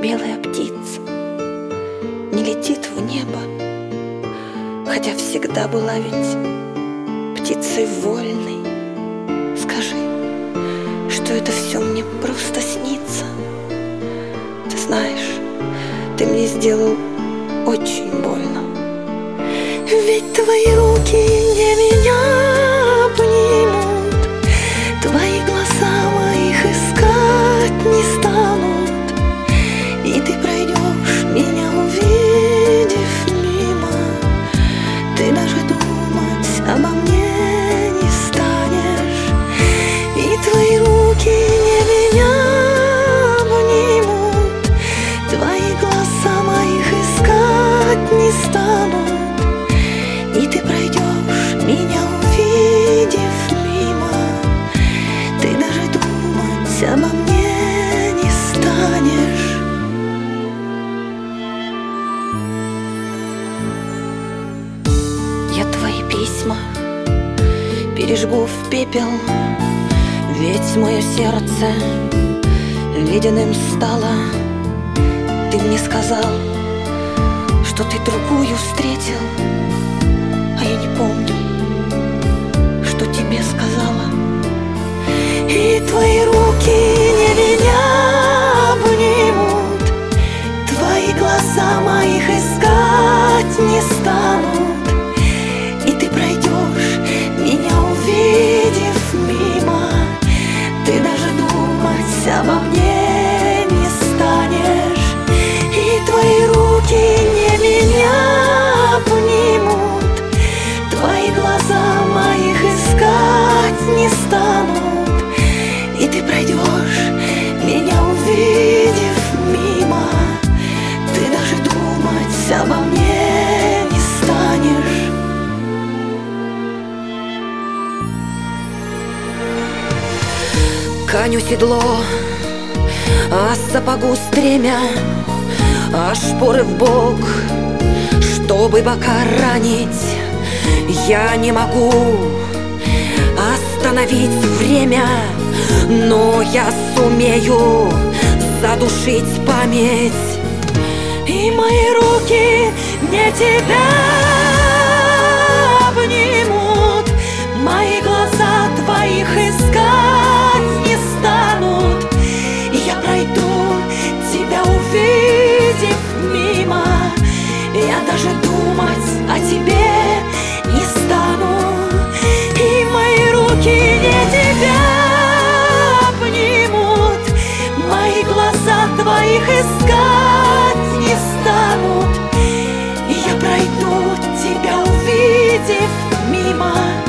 белая птица не летит в небо, хотя всегда была ведь птицей вольной. Скажи, что это все мне просто снится. Ты знаешь, ты мне сделал очень больно. Ведь твои руки не меня обнимут, твои глаза моих искать не станут, и ты пройдешь, меня увидев мимо. Ты даже думать обо мне не станешь, и твои руки не меня обнимут, твои глаза моих искать не станут, и ты пройдешь, меня увидев мимо. Ты даже думать обо мне не станешь. Я твои письма пережгу в пепел, ведь мое сердце ледяным стало. Ты мне сказал, что ты другую встретил, а я не помню, что тебе сказала. И твои руки не меня обнимут, твои глаза моих искать не станут, и ты пройдешь, меня увидев мимо. Ты даже думать обо мне не станешь, и твои руки не меня обнимут, твои глаза моих искать не станут, и ты пройдешь, меня увидев мимо. Ты даже думать обо мне не станешь. Коню седло, а сапогу стремя, а шпоры в бок, чтобы бока ранить. Я не могу остановить время, но я сумею задушить память. И мои руки не тебя обнимут, мои глаза твоих искать не станут, и я пройду, тебя увидев мимо. Я даже думать о тебе не стану, и мои руки не тебя обнимут, мои глаза твоих искать не станут, и я пройду, тебя увидев мимо.